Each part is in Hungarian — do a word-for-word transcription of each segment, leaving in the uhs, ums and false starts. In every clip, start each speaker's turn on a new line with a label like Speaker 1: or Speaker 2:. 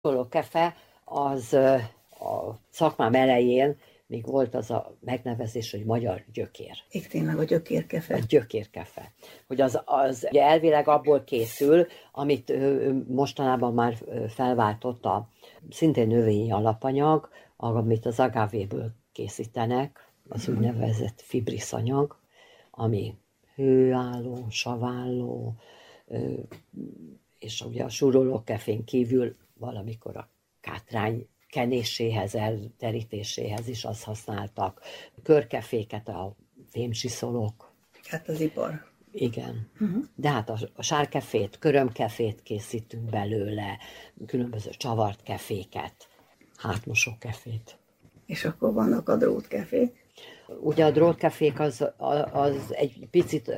Speaker 1: A kefe az a szakmám elején még volt az a megnevezés, hogy magyar gyökér.
Speaker 2: Így tényleg a gyökérkefe.
Speaker 1: A gyökérkefe. Hogy az, az ugye elvileg abból készül, amit mostanában már felváltott a szintén növényi alapanyag, amit az agávéből készítenek, az hmm. úgynevezett fibriszanyag, ami hőálló, saválló, és ugye a súrolókefén kívül valamikor a kátrány kenéséhez, elterítéséhez is azt használtak. Körkeféket a fémcsiszolók.
Speaker 2: Hát az ipar.
Speaker 1: Igen. Uh-huh. De hát a, a sárkefét, körömkefét készítünk belőle, különböző csavart keféket, hátmosó kefét.
Speaker 2: És akkor vannak a drótkefék.
Speaker 1: Ugye a drótkefék az, az egy picit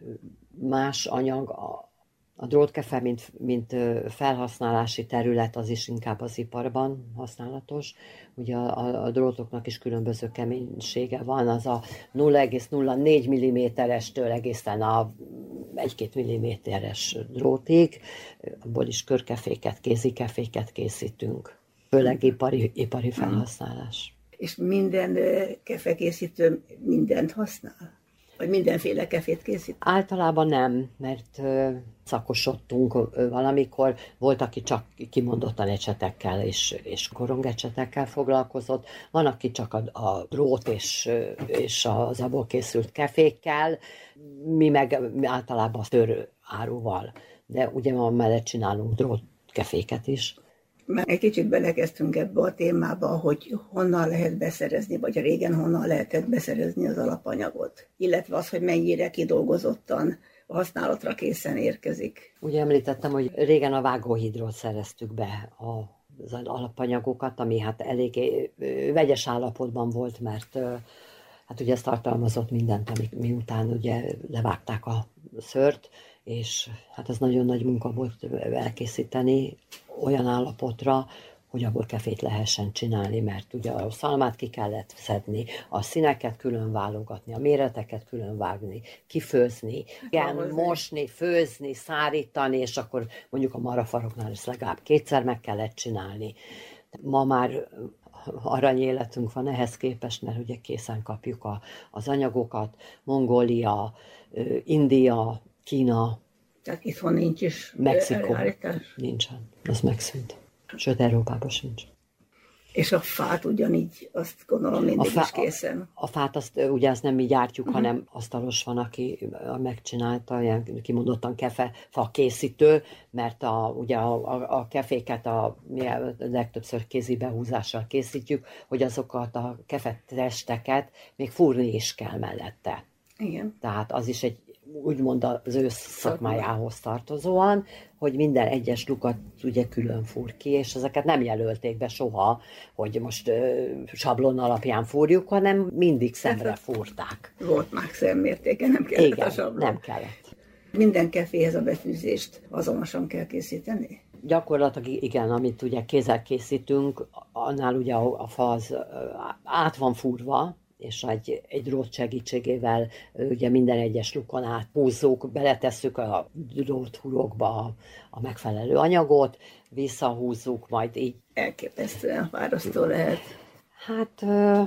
Speaker 1: más anyag. A, a drótkefe, mint, mint felhasználási terület, az is inkább az iparban használatos. Ugye a, a, a drótoknak is különböző keménysége van, az a nulla egész nulla négy milliméterestől egészen a egy-két milliméteres drótig, abból is körkeféket, kézikeféket készítünk. Főleg ipari, ipari felhasználás.
Speaker 2: És minden kefekészítő mindent használ? Vagy mindenféle kefét készít?
Speaker 1: Általában nem, mert szakosodtunk valamikor. Volt, aki csak kimondottan ecsetekkel és, és korongecsetekkel foglalkozott. Van, aki csak a, a drót és, és az abból készült kefékkel. Mi meg általában tör áruval. De ugye ma mellett csinálunk drótkeféket is.
Speaker 2: Mert egy kicsit belekezdtünk ebbe a témába, hogy honnan lehet beszerezni, vagy régen honnan lehetett beszerezni az alapanyagot. Illetve az, hogy mennyire kidolgozottan a használatra készen érkezik.
Speaker 1: Ugye említettem, hogy régen a vágóhídról szereztük be az alapanyagokat, ami hát elég vegyes állapotban volt, mert hát ugye ez tartalmazott mindent, ami, miután ugye levágták a szőrt, és hát ez nagyon nagy munka volt elkészíteni olyan állapotra, hogy abból kefét lehessen csinálni, mert ugye a szalmát ki kellett szedni, a színeket külön válogatni, a méreteket külön vágni, kifőzni, igen, mosni, főzni, szárítani, és akkor mondjuk a marafaroknál ezt legalább kétszer meg kellett csinálni. Ma már aranyéletünk van ehhez képest, mert ugye készen kapjuk a, az anyagokat, Mongólia, India, Kína,
Speaker 2: tehát itthon nincs is
Speaker 1: Mexikó.
Speaker 2: Előállítás?
Speaker 1: Nincsen, az megszűnt. Sőt, Európában sincs.
Speaker 2: És a fát ugyanígy, azt gondolom mindig fá, is készen.
Speaker 1: A, a fát azt ugye azt nem mi gyártjuk, uh-huh. hanem asztalos van, aki megcsinálta, ilyen kimondottan kefe fa készítő, mert a, ugye a, a, a keféket a, mi a legtöbbször kézi behúzással készítjük, hogy azokat a kefetesteket még fúrni is kell mellette.
Speaker 2: Igen.
Speaker 1: Tehát az is egy úgymond az ő szakmájához tartozóan, hogy minden egyes lukat ugye külön fúr ki, és ezeket nem jelölték be soha, hogy most ö, sablon alapján fúrjuk, hanem mindig szemre fúrták.
Speaker 2: Volt már szemmértéke, nem kellett
Speaker 1: igen,
Speaker 2: a sablon.
Speaker 1: nem kellett.
Speaker 2: Minden keféhez a befűzést azonosan kell készíteni?
Speaker 1: Gyakorlatilag igen, amit ugye kézzel készítünk, annál ugye a, a fa az át van fúrva, és egy, egy drót segítségével ugye minden egyes lukon át húzzuk, beletesszük a dróthurokba a, a megfelelő anyagot, visszahúzzuk, majd így.
Speaker 2: Elképesztően fárasztó lehet.
Speaker 1: Hát,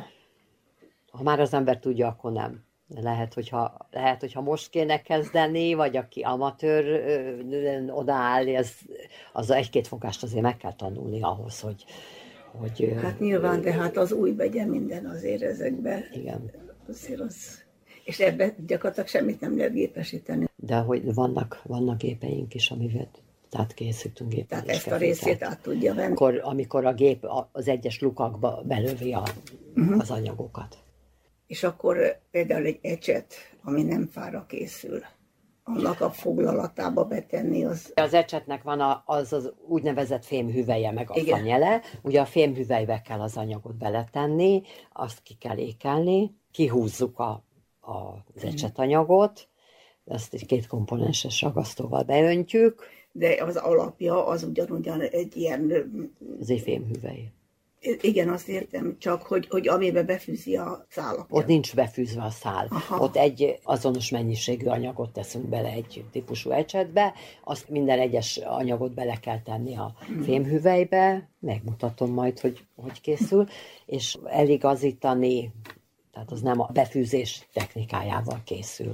Speaker 1: ha már az ember tudja, akkor nem. Lehet, hogyha, lehet, hogyha most kéne kezdeni, vagy aki amatőr odaáll, ez, az egy-két fogást azért meg kell tanulni ahhoz, hogy Hogy,
Speaker 2: hát nyilván, de hát az új begye minden azért ezekben.
Speaker 1: Igen.
Speaker 2: Azért az. És ebben gyakorlatilag semmit nem lehet gépesíteni.
Speaker 1: De hogy vannak, vannak gépeink is, amivel tehát készítünk gépet.
Speaker 2: Tehát ezt a részét át tudja venni.
Speaker 1: Amikor, amikor a gép az egyes lukakba belövi a, uh-huh. az anyagokat.
Speaker 2: És akkor például egy ecset, ami nem fára készül, annak a foglalatába betenni az...
Speaker 1: Az ecsetnek van a, az, az úgynevezett fémhüvelye, meg a igen. fanyele. Ugye a fémhüvelybe kell az anyagot beletenni, azt ki kell ékelni, kihúzzuk a, a, az ecsetanyagot, ezt egy két komponenses ragasztóval beöntjük.
Speaker 2: De az alapja az ugyanúgyan egy ilyen...
Speaker 1: Az egy fémhüvely.
Speaker 2: Igen, azt értem, csak hogy, hogy amiben befűzi a szálat.
Speaker 1: Ott nincs befűzve a szál.
Speaker 2: Aha.
Speaker 1: Ott egy azonos mennyiségű anyagot teszünk bele egy típusú ecsetbe, azt minden egyes anyagot bele kell tenni a fémhüvelybe, megmutatom majd, hogy hogy készül, és eligazítani, tehát az nem a befűzés technikájával készül.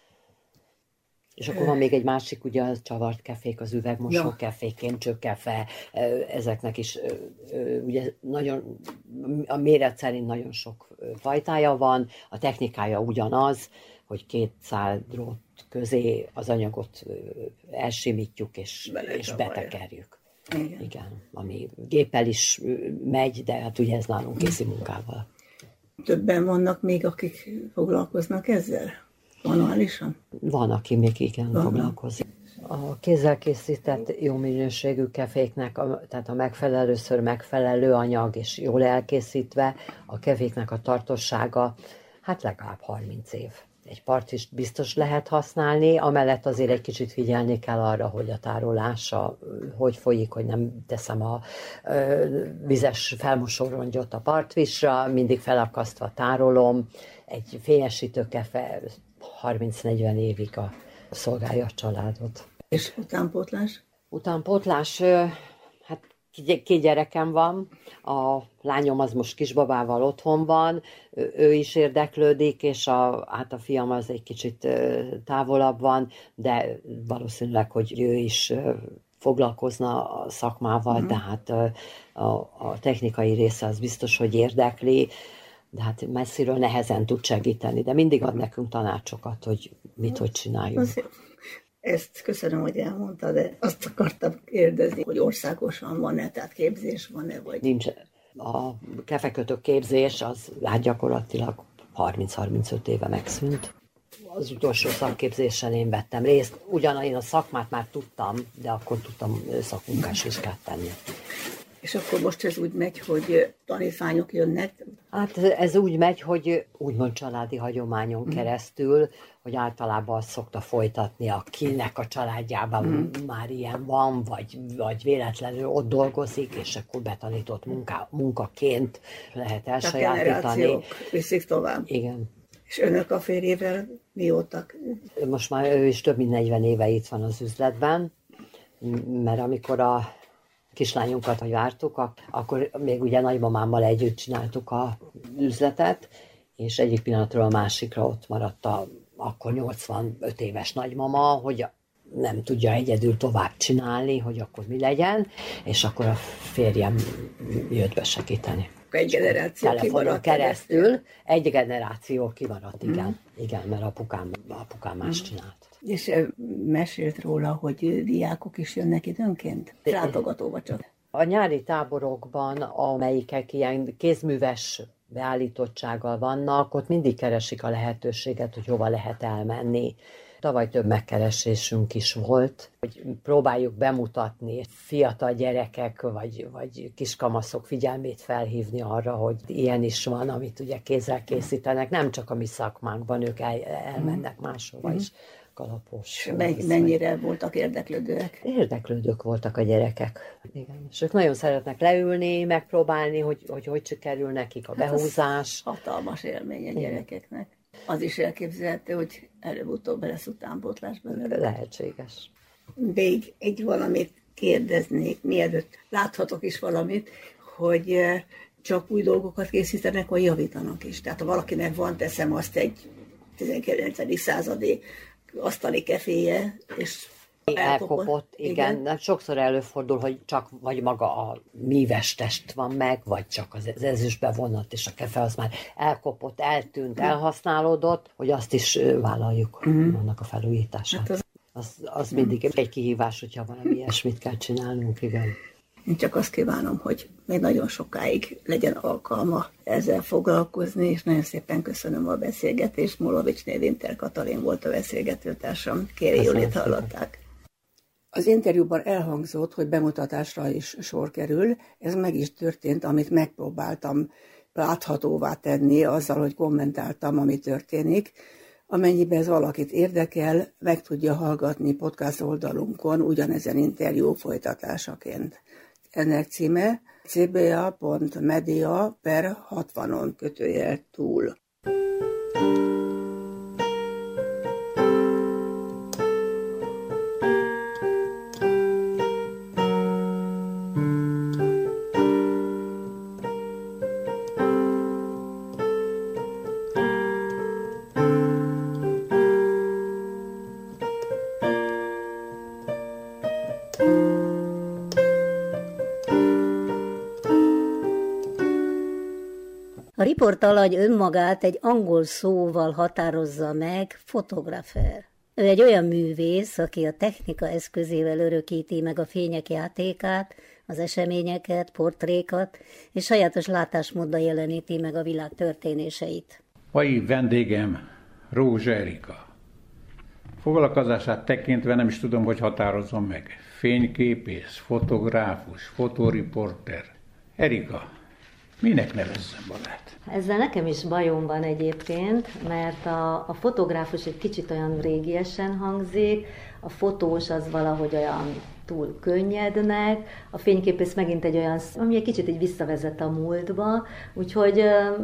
Speaker 1: És akkor van még egy másik, ugye a csavart kefék, az üvegmosó ja. kefék, kémcsőkefe, ezeknek is ugye nagyon, a méret szerint nagyon sok fajtája van, a technikája ugyanaz, hogy két szál drót közé az anyagot elsimítjuk és, és betekerjük. Igen. Igen, ami géppel is megy, de hát ugye ez nálunk kézi munkával.
Speaker 2: Többen vannak még, akik foglalkoznak ezzel? Manuálisan?
Speaker 1: Van, aki még igen Van. foglalkozik. A kézzel készített jó minőségű keféknek, a, tehát a megfelelő, először megfelelő anyag és jól elkészítve, a keféknek a tartósága, hát legalább harminc év. Egy partist biztos lehet használni, amellett azért egy kicsit figyelni kell arra, hogy a tárolása hogy folyik, hogy nem teszem a ö, vizes felmosórongyot a partvisra, mindig felakasztva tárolom, egy fényesítő kefe harminc-negyven évig a, szolgálja a családot.
Speaker 2: És utánpótlás?
Speaker 1: Utánpótlás, hát két gyerekem van, a lányom az most kisbabával otthon van, ő is érdeklődik, és a, hát a fiam az egy kicsit távolabb van, de valószínűleg, hogy ő is foglalkozna a szakmával, mm. tehát a, a technikai része az biztos, hogy érdekli, de hát messziről nehezen tud segíteni, de mindig ad nekünk tanácsokat, hogy mit, hogy csináljunk.
Speaker 2: Ezt köszönöm, hogy elmondta, de azt akartam kérdezni, hogy országosan van-e, tehát képzés van-e, vagy...
Speaker 1: Nincs. A kefekötök képzés az hát gyakorlatilag harminc-harmincöt éve megszűnt. Az utolsó szakképzésen én vettem részt. Ugyan én a szakmát már tudtam, de akkor tudtam szakmunkás vizsgát tenni.
Speaker 2: És akkor most ez úgy megy, hogy tanítványok jönnek?
Speaker 1: Hát ez úgy megy, hogy úgymond családi hagyományon mm. keresztül, hogy általában azt szokta folytatni, akinek a családjában mm. már ilyen van, vagy, vagy véletlenül ott dolgozik, és akkor betanított munka, munkaként lehet elsajátítani.
Speaker 2: A generációk viszik tovább.
Speaker 1: Igen.
Speaker 2: És önök a férjével mióta?
Speaker 1: Most már ő is több mint negyven éve itt van az üzletben, mert amikor a kislányunkat, hogy vártuk, akkor még ugye nagymamámmal együtt csináltuk a üzletet, és egyik pillanatról a másikra ott maradt a akkor nyolcvanöt éves nagymama, hogy nem tudja egyedül tovább csinálni, hogy akkor mi legyen, és akkor a férjem jött be segíteni.
Speaker 2: Egy generáció
Speaker 1: telefonon keresztül, egy generáció kimaradt, igen, mm. igen, mert apukám, apukám más mm. csinált.
Speaker 2: És mesélt róla, hogy diákok is jönnek időnként? Látogatóba csak.
Speaker 1: A nyári táborokban, amelyikek ilyen kézműves beállítottsággal vannak, ott mindig keresik a lehetőséget, hogy hova lehet elmenni. Tavaly több megkeresésünk is volt, hogy próbáljuk bemutatni fiatal gyerekek vagy, vagy kiskamaszok figyelmét felhívni arra, hogy ilyen is van, amit ugye kézzel készítenek, nem csak a mi szakmánkban, ők el, elmennek máshova is. Kalapos.
Speaker 2: Mennyire voltak érdeklődőek?
Speaker 1: Érdeklődők voltak a gyerekek. Igen. És ők nagyon szeretnek leülni, megpróbálni, hogy hogy, hogy sikerül nekik a hát behúzás.
Speaker 2: Hatalmas élmény a gyerekeknek. Az is elképzelhető, hogy előbb-utóbb lesz utánpótlás belőle.
Speaker 1: Lehetséges.
Speaker 2: Még egy valamit kérdeznék, mielőtt láthatok is valamit, hogy csak új dolgokat készítenek, vagy javítanak is. Tehát ha valakinek van, teszem azt egy tizenkilencedik századi asztali keféje, és elkopott.
Speaker 1: elkopott igen. igen. Sokszor előfordul, hogy csak vagy maga a míves test van meg, vagy csak az ezüstbe vonat, és a kefe az már elkopott, eltűnt, elhasználódott, hogy azt is vállaljuk mm. annak a felújítását. Hát az, az, az mindig egy kihívás, hogyha valami ilyesmit kell csinálnunk, igen.
Speaker 2: Én csak azt kívánom, hogy még nagyon sokáig legyen alkalma ezzel foglalkozni, és nagyon szépen köszönöm a beszélgetést. Molovicsné Winter Katalin volt a beszélgetőtársam. Kéri Júlit hallották. Az interjúban elhangzott, hogy bemutatásra is sor kerül. Ez meg is történt, amit megpróbáltam láthatóvá tenni azzal, hogy kommentáltam, ami történik. Amennyiben ez valakit érdekel, meg tudja hallgatni podcast oldalunkon ugyanezen interjú folytatásaként. Ennek címe cba.media per hatvanon kötőjel túl.
Speaker 3: A riportalany önmagát egy angol szóval határozza meg, fotografer. Ő egy olyan művész, aki a technika eszközével örökíti meg a fények játékát, az eseményeket, portrékat, és sajátos látásmóddal jeleníti meg a világ történéseit.
Speaker 4: Mai vendégem Rózsa Erika. Foglalkozását tekintve nem is tudom, hogy határozom meg. Fényképész, fotográfus, fotoriporter. Erika, minek nevezzem magát?
Speaker 5: Ezzel nekem is bajom van egyébként, mert a, a fotográfus egy kicsit olyan régiesen hangzik, a fotós az valahogy olyan túl könnyednek, a fényképész megint egy olyan, ami egy kicsit így visszavezet a múltba, úgyhogy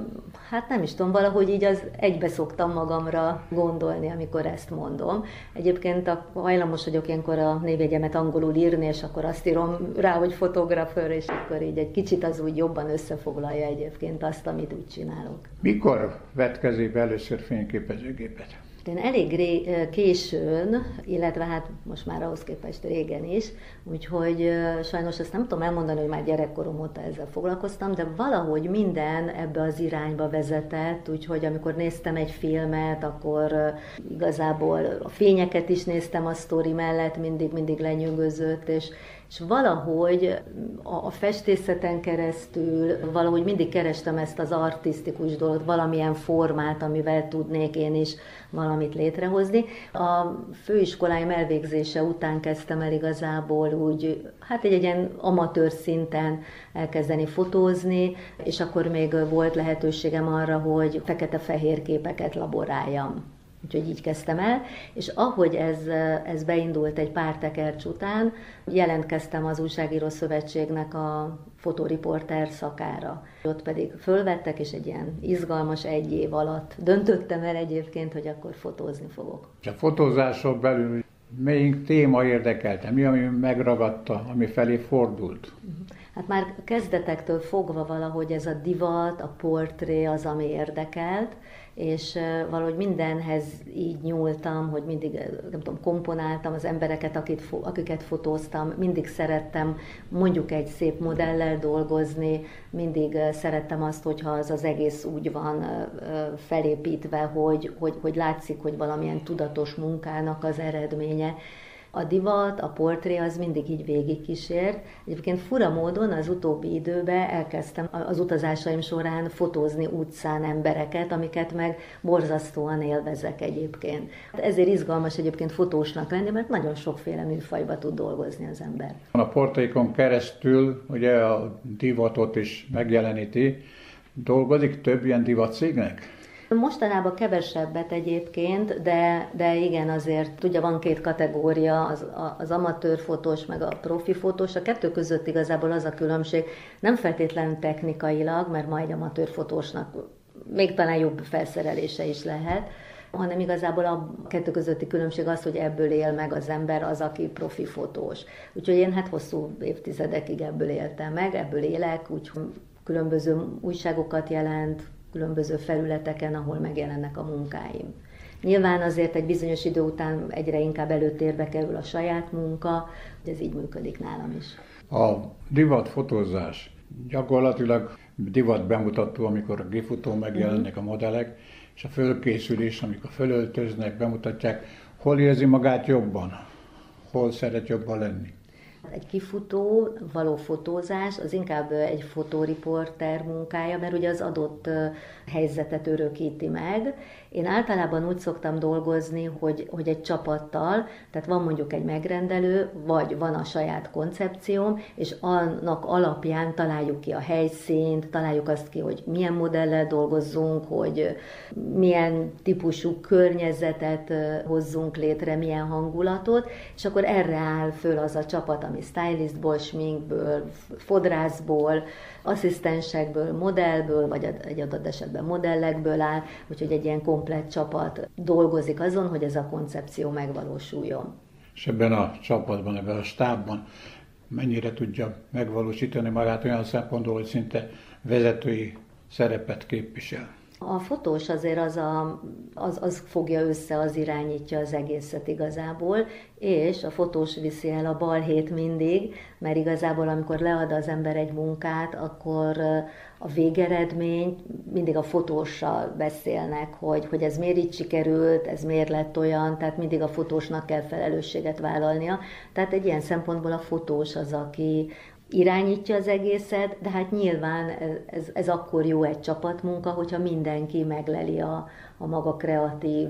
Speaker 5: hát nem is tudom, valahogy így az egybe szoktam magamra gondolni, amikor ezt mondom. Egyébként a, hajlamos vagyok ilyenkor a névjegyemet angolul írni, és akkor azt írom rá, hogy fotografer, és akkor így egy kicsit az úgy jobban összefoglalja egyébként azt, amit úgy csinálok.
Speaker 4: Mikor vett kezébe először fényképezőgépet?
Speaker 5: Én elég ré, későn, illetve hát most már ahhoz képest régen is, úgyhogy sajnos ezt nem tudom elmondani, hogy már gyerekkorom óta ezzel foglalkoztam, de valahogy minden ebbe az irányba vezetett, úgyhogy amikor néztem egy filmet, akkor igazából a fényeket is néztem a sztori mellett, mindig, mindig lenyűgözött, és és valahogy a festészeten keresztül valahogy mindig kerestem ezt az artisztikus dolgot, valamilyen formát, amivel tudnék én is valamit létrehozni. A főiskoláim elvégzése után kezdtem el igazából úgy, hát egy, egy ilyen amatőr szinten elkezdeni fotózni, és akkor még volt lehetőségem arra, hogy fekete-fehér képeket laboráljam. Úgyhogy így kezdtem el, és ahogy ez, ez beindult egy pár tekercs után, jelentkeztem az Újságíró Szövetségnek a fotoriporter szakára. Ott pedig fölvettek, és egy ilyen izgalmas egy év alatt döntöttem el egyébként, hogy akkor fotózni fogok.
Speaker 4: A fotózások belül melyik téma érdekelte? Mi, ami megragadta, ami felé fordult?
Speaker 5: Hát már kezdetektől fogva valahogy ez a divat, a portré az, ami érdekelt, és valahogy mindenhez így nyúltam, hogy mindig, nem tudom, komponáltam az embereket, akit, akiket fotóztam, mindig szerettem mondjuk egy szép modellel dolgozni, mindig szerettem azt, hogyha az az egész úgy van felépítve, hogy, hogy, hogy látszik, hogy valamilyen tudatos munkának az eredménye. A divat, a portré az mindig így végigkísért. Egyébként fura módon az utóbbi időben elkezdtem az utazásaim során fotózni utcán embereket, amiket meg borzasztóan élvezek egyébként. Ezért izgalmas egyébként fotósnak lenni, mert nagyon sokféle műfajba tud dolgozni az ember.
Speaker 4: A portrékon keresztül ugye a divatot is megjeleníti. Dolgozik több ilyen divatcégnek?
Speaker 5: Mostanában kevesebbet egyébként, de, de igen, azért ugye van két kategória, az, az amatőr fotós meg a profi fotós. A kettő között igazából az a különbség, nem feltétlenül technikailag, mert majd amatőr fotósnak még talán jobb felszerelése is lehet, hanem igazából a kettő közötti különbség az, hogy ebből él meg az ember, az, aki profi fotós. Úgyhogy én hát hosszú évtizedekig ebből éltem meg, ebből élek, úgyhogy különböző újságokat jelent, különböző felületeken, ahol megjelennek a munkáim. Nyilván azért egy bizonyos idő után egyre inkább előtérbe kerül a saját munka, hogy ez így működik nálam is.
Speaker 4: A divatfotózás gyakorlatilag divat bemutató, amikor a gépfotón megjelennek a modellek, és a fölkészülés, amikor fölöltöznek, bemutatják, hol érzi magát jobban, hol szeret jobban lenni.
Speaker 5: Egy kifutó, való fotózás, az inkább egy fotóriporter munkája, mert ugye az adott helyzetet örökíti meg. Én általában úgy szoktam dolgozni, hogy, hogy egy csapattal, tehát van mondjuk egy megrendelő, vagy van a saját koncepcióm, és annak alapján találjuk ki a helyszínt, találjuk azt ki, hogy milyen modellel dolgozzunk, hogy milyen típusú környezetet hozzunk létre, milyen hangulatot, és akkor erre áll föl az a csapat, ami stylistból, sminkből, fodrászból, asszisztensekből, modellből, vagy egy adott esetben modellekből áll, úgyhogy egy ilyen komplett csapat dolgozik azon, hogy ez a koncepció megvalósuljon.
Speaker 4: És ebben a csapatban, ebben a stábban mennyire tudja megvalósítani magát olyan szempontból, hogy szinte vezetői szerepet képvisel?
Speaker 5: A fotós azért az, a, az, az fogja össze, az irányítja az egészet igazából, és a fotós viszi el a balhét mindig, mert igazából amikor lead az ember egy munkát, akkor a végeredmény mindig a fotóssal beszélnek, hogy, hogy ez miért így sikerült, ez miért lett olyan, tehát mindig a fotósnak kell felelősséget vállalnia. Tehát egy ilyen szempontból a fotós az, aki irányítja az egészet, de hát nyilván ez, ez akkor jó egy csapatmunka, hogyha mindenki megleli a, a maga kreatív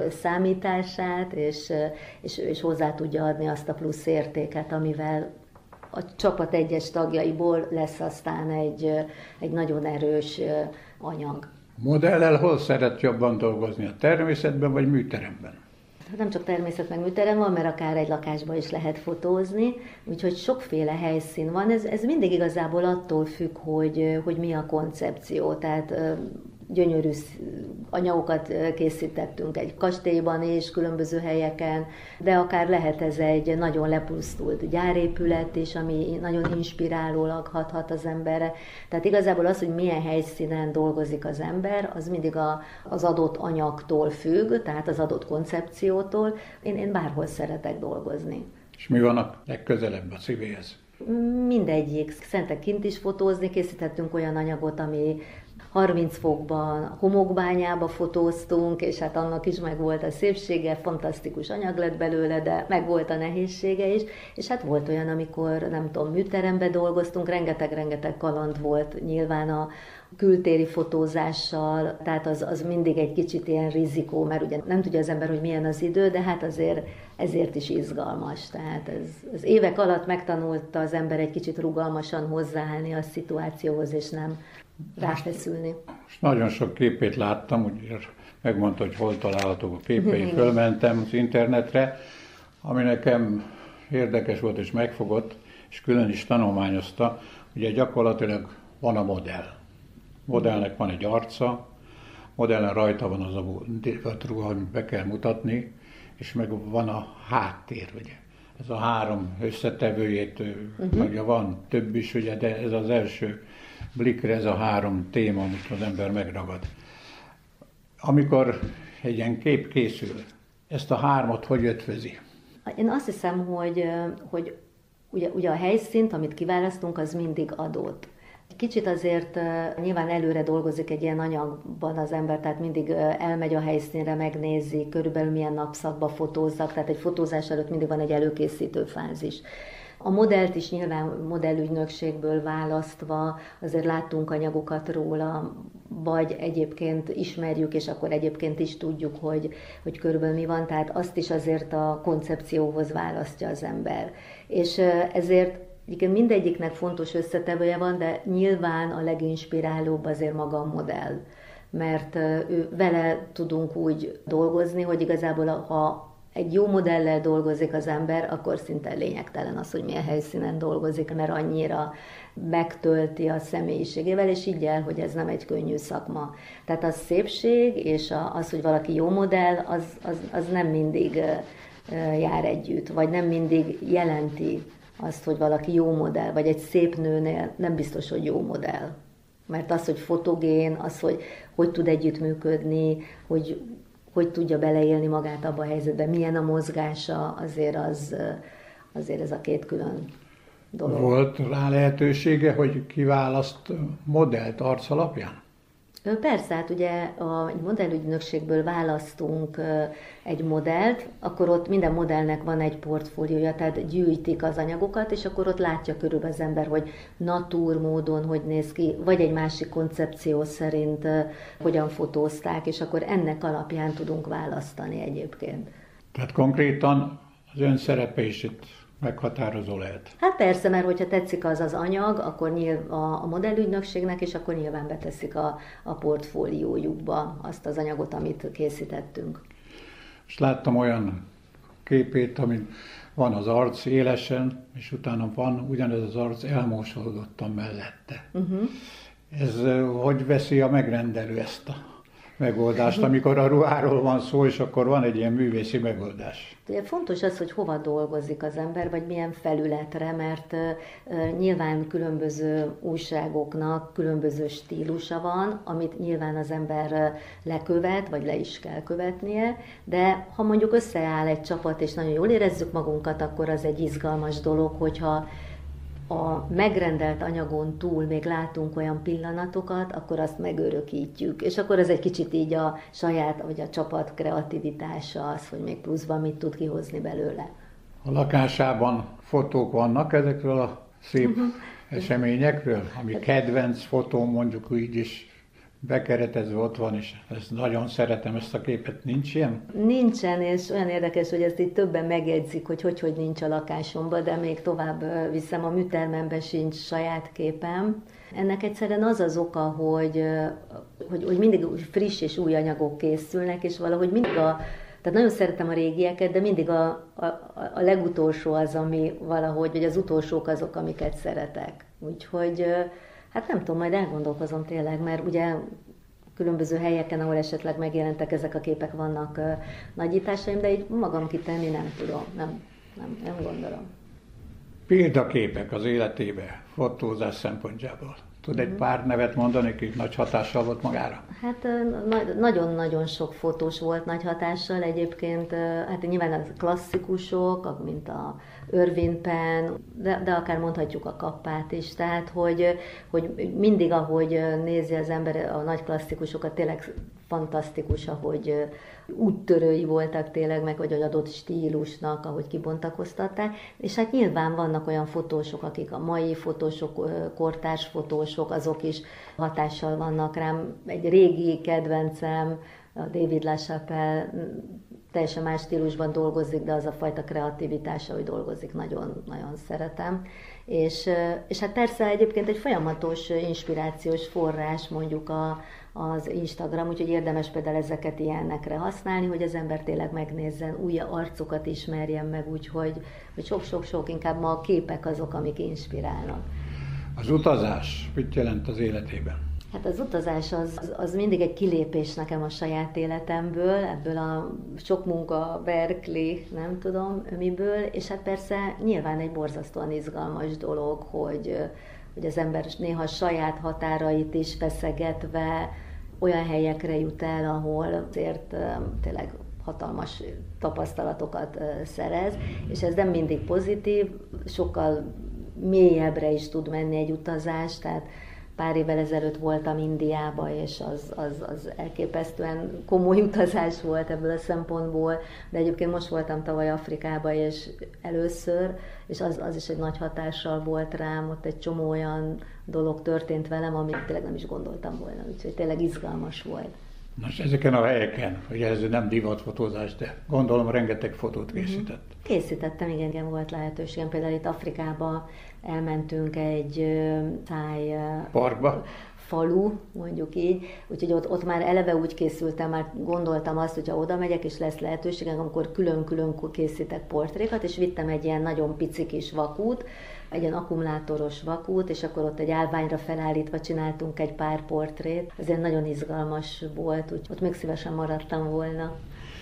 Speaker 5: számítását, és, és, és hozzá tudja adni azt a plusz értéket, amivel a csapat egyes tagjaiból lesz aztán egy, egy nagyon erős anyag.
Speaker 4: Modellel hol szeret jobban dolgozni, a természetben vagy műteremben?
Speaker 5: Nem csak természet meg műterem van, mert akár egy lakásban is lehet fotózni, úgyhogy sokféle helyszín van. Ez, ez mindig igazából attól függ, hogy, hogy mi a koncepció. Tehát gyönyörű anyagokat készítettünk egy kastélyban és különböző helyeken, de akár lehet ez egy nagyon lepusztult gyárépület is, ami nagyon inspirálólag hathat az emberre. Tehát igazából az, hogy milyen helyszínen dolgozik az ember, az mindig a, az adott anyagtól függ, tehát az adott koncepciótól. Én, én bárhol szeretek dolgozni.
Speaker 4: És mi van a legközelebb a szívéhez?
Speaker 5: Mindegyik. Szeretek kint is fotózni, készítettünk olyan anyagot, ami harminc fokban homokbányába fotóztunk, és hát annak is meg volt a szépsége, fantasztikus anyag lett belőle, de meg volt a nehézsége is, és hát volt olyan, amikor nem tudom, műterembe dolgoztunk, rengeteg-rengeteg kaland volt nyilván a kültéri fotózással, tehát az, az mindig egy kicsit ilyen rizikó, mert ugye nem tudja az ember, hogy milyen az idő, de hát azért ezért is izgalmas. Tehát ez, az évek alatt megtanulta az ember egy kicsit rugalmasan hozzáállni a szituációhoz, és nem ráfeszülni.
Speaker 4: Most nagyon sok képét láttam, ugye megmondta, hogy hol találhatók a képei, fölmentem az internetre, ami nekem érdekes volt és megfogott, és külön is tanulmányozta, ugye gyakorlatilag van a modell. Modellnek van egy arca, modellen rajta van az a ruha, amit be kell mutatni, és meg van a háttér, ugye. Ez a három összetevőjét, uh-huh. ugye van több is, ugye, de ez az első blikre, ez a három téma, amit az ember megragad. Amikor egy ilyen kép készül, ezt a hármat hogy ötvözi?
Speaker 5: Én azt hiszem, hogy, hogy ugye, ugye a helyszínt, amit kiválasztunk, az mindig adott. Kicsit azért nyilván előre dolgozik egy ilyen anyagban az ember, tehát mindig elmegy a helyszínre, megnézi, körülbelül milyen napszakba fotózzak, tehát egy fotózás előtt mindig van egy előkészítő fázis. A modellt is nyilván modellügynökségből választva azért láttunk anyagokat róla, vagy egyébként ismerjük, és akkor egyébként is tudjuk, hogy, hogy körülbelül mi van, tehát azt is azért a koncepcióhoz választja az ember. És ezért egyébként mindegyiknek fontos összetevője van, de nyilván a leginspirálóbb azért maga a modell, mert ő, vele tudunk úgy dolgozni, hogy igazából ha egy jó modellel dolgozik az ember, akkor szinte lényegtelen az, hogy milyen helyszínen dolgozik, mert annyira megtölti a személyiségével, és így el, hogy ez nem egy könnyű szakma. Tehát a szépség és az, hogy valaki jó modell, az, az, az nem mindig jár együtt, vagy nem mindig jelenti azt, hogy valaki jó modell, vagy egy szép nőnél nem biztos, hogy jó modell. Mert az, hogy fotogén, az, hogy hogy tud együttműködni, hogy hogy tudja beleélni magát abba a helyzetbe, milyen a mozgása, azért, az, azért ez a két külön dolog.
Speaker 4: Volt rá lehetősége, hogy kiválaszt modellt arc alapján?
Speaker 5: Persze, hát ugye a modellügynökségből választunk egy modellt, akkor ott minden modellnek van egy portfóliója, tehát gyűjtik az anyagokat, és akkor ott látja körülbelül az ember, hogy natúr módon hogy néz ki, vagy egy másik koncepció szerint hogyan fotózták, és akkor ennek alapján tudunk választani egyébként.
Speaker 4: Tehát konkrétan az ön szerepe is itt meghatározó lehet.
Speaker 5: Hát persze, mert hogyha tetszik az az anyag, akkor nyilv, a, a modellügynökségnek, és akkor nyilván beteszik a, a portfóliójukba azt az anyagot, amit készítettünk.
Speaker 4: És láttam olyan képét, amin van az arc élesen, és utána van ugyanez az arc elmosódottan mellette. Uh-huh. Ez hogy veszi a megrendelő ezt a megoldást, amikor a ruháról van szó, és akkor van egy ilyen művészi megoldás.
Speaker 5: Ugye fontos az, hogy hova dolgozik az ember, vagy milyen felületre, mert uh, nyilván különböző újságoknak különböző stílusa van, amit nyilván az ember lekövet, vagy le is kell követnie, de ha mondjuk összeáll egy csapat, és nagyon jól érezzük magunkat, akkor az egy izgalmas dolog, hogyha a megrendelt anyagon túl még látunk olyan pillanatokat, akkor azt megörökítjük. És akkor ez egy kicsit így a saját, vagy a csapat kreativitása az, hogy még pluszban mit tud kihozni belőle.
Speaker 4: A lakásában fotók vannak ezekről a szép uh-huh. eseményekről, ami kedvenc fotó, mondjuk így is bekeretezve ott van, és ezt nagyon szeretem, ezt a képet. Nincs ilyen?
Speaker 5: Nincsen, és olyan érdekes, hogy ezt itt többen megjegyzik, hogy hogy, hogy nincs a lakásomban, de még tovább viszem, a műtermemben sincs saját képem. Ennek egyszerűen az az oka, hogy, hogy, hogy mindig friss és új anyagok készülnek, és valahogy mindig a Tehát nagyon szeretem a régieket, de mindig a, a, a legutolsó az, ami valahogy, vagy az utolsók azok, amiket szeretek. Úgyhogy hát nem tudom, majd elgondolkozom tényleg, mert ugye különböző helyeken, ahol esetleg megjelentek ezek a képek, vannak uh, nagyításaim, de így magam kitenni nem tudom, nem, nem, nem gondolom.
Speaker 4: Példaképek az életébe, fotózás szempontjából. Tud egy pár nevet mondani, aki nagy hatással volt magára?
Speaker 5: Hát uh, nagyon-nagyon sok fotós volt nagy hatással egyébként, uh, hát nyilván az klasszikusok, mint a Irving Penn, de, de akár mondhatjuk a Kappát is, tehát hogy, hogy mindig, ahogy nézi az ember a nagy klasszikusokat, tényleg fantasztikus, ahogy úttörői voltak tényleg, meg hogy adott stílusnak, ahogy kibontakoztatták, és hát nyilván vannak olyan fotósok, akik a mai fotósok, kortárs fotósok, azok is hatással vannak rám. Egy régi kedvencem, a David LaChapelle, teljesen más stílusban dolgozik, de az a fajta kreativitása, hogy dolgozik, nagyon, nagyon szeretem. És, és hát persze egyébként egy folyamatos inspirációs forrás mondjuk a, az Instagram, úgyhogy érdemes például ezeket ilyenekre használni, hogy az ember tényleg megnézzen, új arcokat ismerjen meg, úgyhogy hogy sok-sok-sok, inkább ma a képek azok, amik inspirálnak.
Speaker 4: Az utazás mit jelent az életében?
Speaker 5: Hát az utazás az, az mindig egy kilépés nekem a saját életemből, ebből a sok munka, Berkeley, nem tudom miből, és hát persze nyilván egy borzasztóan izgalmas dolog, hogy, hogy az ember néha saját határait is feszegetve olyan helyekre jut el, ahol azért tényleg hatalmas tapasztalatokat szerez, és ez nem mindig pozitív, sokkal mélyebbre is tud menni egy utazás, tehát pár évvel ezelőtt voltam Indiába, és az, az, az elképesztően komoly utazás volt ebből a szempontból, de egyébként most voltam tavaly Afrikába, és először, és az, az is egy nagy hatással volt rám, ott egy csomó olyan dolog történt velem, amit tényleg nem is gondoltam volna, úgyhogy tényleg izgalmas volt.
Speaker 4: Nos, ezeken a helyeken, ugye ez nem divatfotózás, de gondolom rengeteg fotót készített.
Speaker 5: Készítettem, igen, igen, volt lehetőségem. Például itt Afrikába elmentünk egy táj
Speaker 4: parkba,
Speaker 5: falu, mondjuk így, úgyhogy ott, ott már eleve úgy készültem, már gondoltam azt, hogy ha oda megyek és lesz lehetőségem, akkor külön-külön készítek portrékat, és vittem egy ilyen nagyon pici kis vakút, egy ilyen akkumulátoros vakút, és akkor ott egy állványra felállítva csináltunk egy pár portrét. Ez ilyen nagyon izgalmas volt, úgyhogy ott még szívesen maradtam volna.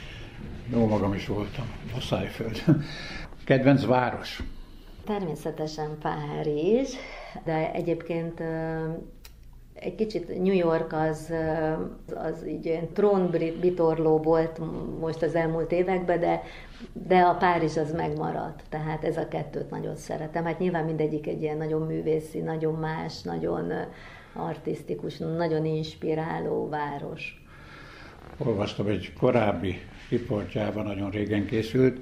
Speaker 4: Jó, magam is voltam, a Szájföldön. Kedvenc város?
Speaker 5: Természetesen Párizs, de egyébként egy kicsit New York az, az így ilyen trónbitorló volt most az elmúlt években, de, de a Párizs az megmaradt, tehát ez a kettőt nagyon szeretem. Hát nyilván mindegyik egy ilyen nagyon művészi, nagyon más, nagyon artisztikus, nagyon inspiráló város.
Speaker 4: Olvastam egy korábbi riportjában, nagyon régen készült,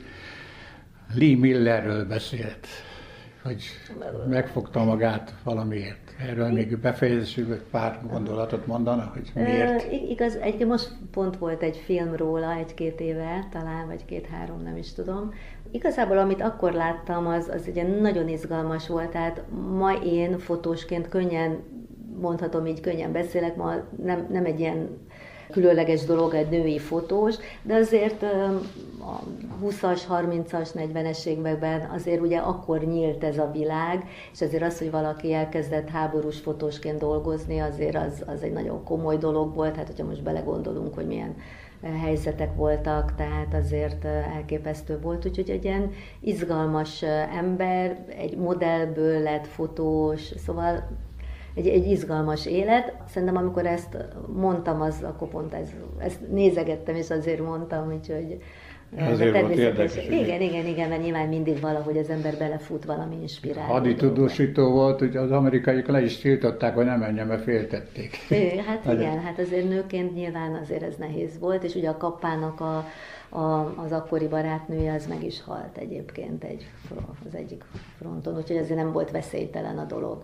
Speaker 4: Lee Millerről beszélt, hogy megfogta magát valamiért. Erről még befejezésül egy pár gondolatot mondana, hogy miért?
Speaker 5: E, igaz, egy, most pont volt egy film róla egy-két éve, talán, vagy két-három, nem is tudom. Igazából, amit akkor láttam, az, az ugye nagyon izgalmas volt, tehát ma én fotósként könnyen, mondhatom így, könnyen beszélek, ma nem, nem egy ilyen különleges dolog egy női fotós, de azért a húszas, harmincas, negyvenes években azért ugye akkor nyílt ez a világ, és azért az, hogy valaki elkezdett háborús fotósként dolgozni, azért az, az egy nagyon komoly dolog volt, hát hogyha most belegondolunk, hogy milyen helyzetek voltak, tehát azért elképesztő volt, úgyhogy egy ilyen izgalmas ember, egy modellből lett fotós, szóval egy, egy izgalmas élet. Szerintem amikor ezt mondtam, az akkor pont ez, ezt nézegettem, és azért mondtam, úgyhogy
Speaker 4: azért volt érdekes.
Speaker 5: Igen, igen, igen, mert nyilván mindig valahogy az ember belefut valami inspiráló.
Speaker 4: Haditudósító volt, hogy az amerikaiak le is tiltották, hogy nem menjen, mert féltették.
Speaker 5: É, hát igen, hát azért nőként nyilván azért ez nehéz volt, és ugye a Kappának a, a, az akkori barátnője az meg is halt egyébként egy, az egyik fronton, úgyhogy azért nem volt veszélytelen a dolog.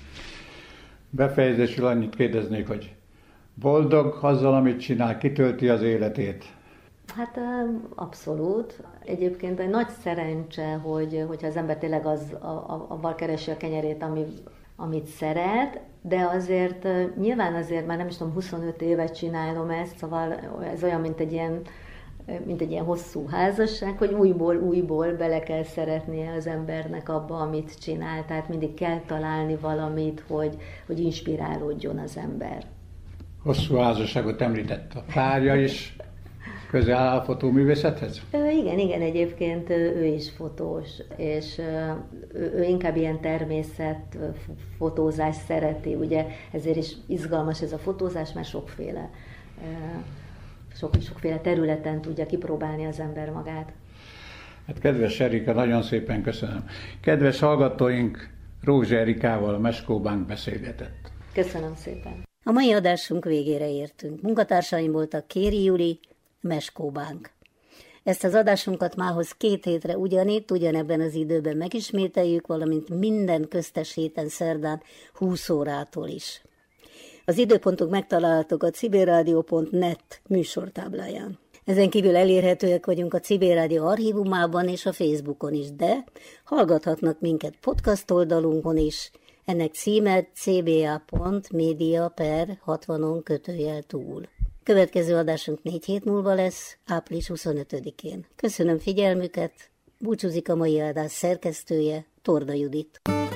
Speaker 4: Befejezésül annyit kérdeznék, hogy boldog azzal, amit csinál, kitölti az életét?
Speaker 5: Hát abszolút. Egyébként egy nagy szerencse, hogy, hogyha az ember tényleg az, a, a, avval keresi a kenyerét, ami, amit szeret, de azért nyilván azért már nem is tudom, huszonöt évet csinálom ezt, szóval ez olyan, mint egy ilyen, mint egy ilyen hosszú házasság, hogy újból, újból bele kell szeretnie az embernek abba, amit csinál, tehát mindig kell találni valamit, hogy, hogy inspirálódjon az ember.
Speaker 4: Hosszú házasságot említett a párja is. Közel áll a fotóművészethez?
Speaker 5: Igen, igen, egyébként ő is fotós, és ő, ő inkább ilyen természetfotózás szereti, ugye ezért is izgalmas ez a fotózás, mert sokféle, sok, sokféle területen tudja kipróbálni az ember magát.
Speaker 4: Hát kedves Erika, nagyon szépen köszönöm. Kedves hallgatóink, Rózsa Erikával, a Meskó Bank beszélgetett.
Speaker 5: Köszönöm szépen.
Speaker 3: A mai adásunk végére értünk. Munkatársaim voltak Kéri Júli, Meskó Bank. Ezt az adásunkat mához két hétre ugyanitt, ugyanebben az időben megismételjük, valamint minden köztes héten szerdán húsz órától is. Az időpontok megtalálhatók a civilradio pont net műsortábláján. Ezen kívül elérhetőek vagyunk a Civil Rádió archívumában és a Facebookon is, de hallgathatnak minket podcast oldalunkon is. Ennek címe cba pont media per hatvanon kötőjel túl. Következő adásunk négy hét múlva lesz, április huszonötödikén. Köszönöm figyelmüket, búcsúzik a mai adás szerkesztője, Torda Judit.